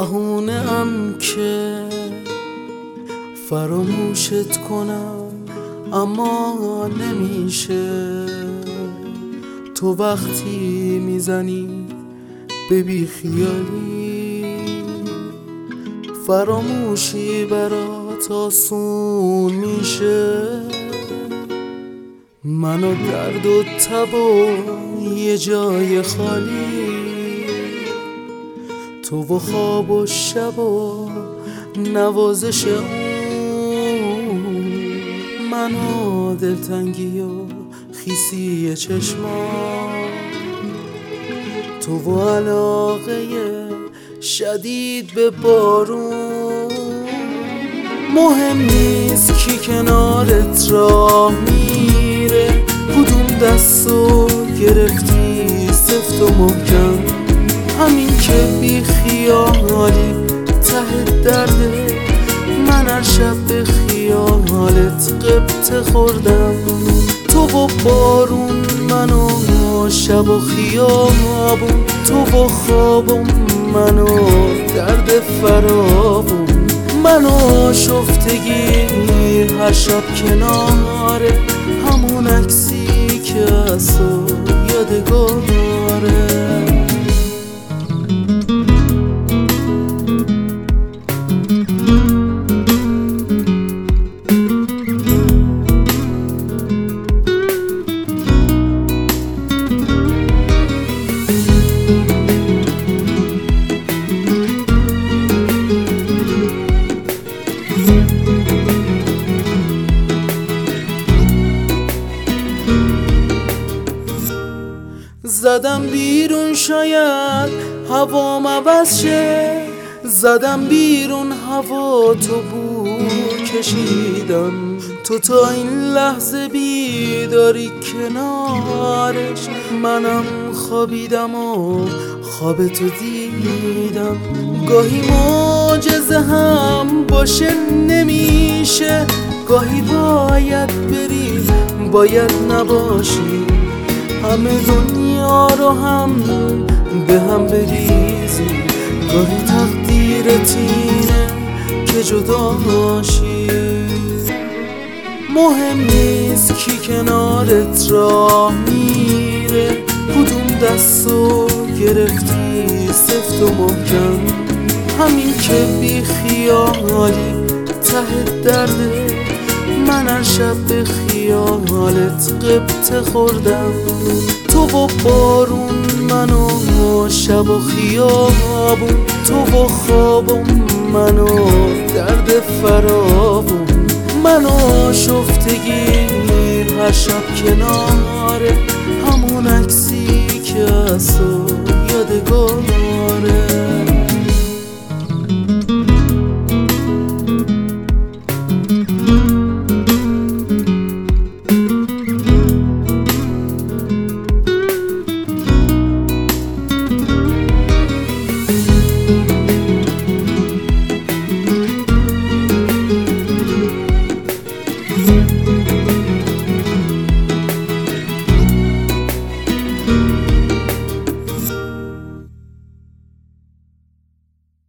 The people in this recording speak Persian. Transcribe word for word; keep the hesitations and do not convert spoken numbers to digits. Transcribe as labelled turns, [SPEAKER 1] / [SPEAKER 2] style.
[SPEAKER 1] بهونه ام که فراموشت کنم اما نمیشه. تو وقتی میزنی به بیخیالی فراموشی برات آسون میشه. من و درد و تب و یه جای خالی، تو و خواب و شب و نوازش اون، من و دلتنگی و خیسی چشما، تو و علاقه شدید به بارون. مهم نیست کی کنارت راه میره، کدوم دستو گرفتی سفت و محکم. همین که بی خیالی ته درده، من هر شب به خیالت قبطه خوردم. تو و بارون، من و شب و خیابون، تو و خوابم، من و درد فرابون. من و شفتگی هر شب کناره، همون عکسی که از تو یادگاره. زدم بیرون شاید هوام عوض شه، زدم بیرون هوا تو بو کشیدم. تو تا این لحظه بیداری کنارش، منم خوابیدم و خواب تو دیدم. گاهی معجزه هم باشه نمیشه، گاهی باید بری باید نباشی. همه دنیا رو هم به هم بریزی، گاهی تقدیرت اینه که جدا باشی. مهم نیست کی کنارت راه میره، کدوم دستو گرفتی سفت و محکم. همین که بی خیالی ته درده، من هر شب به خیالت قبطه خوردم. تو و بارون، من و شب و خیابون، تو و خوابم، من و درد فرابون. من و شفتگی هر شب کناره، همون عکسی که از تو یادگاره.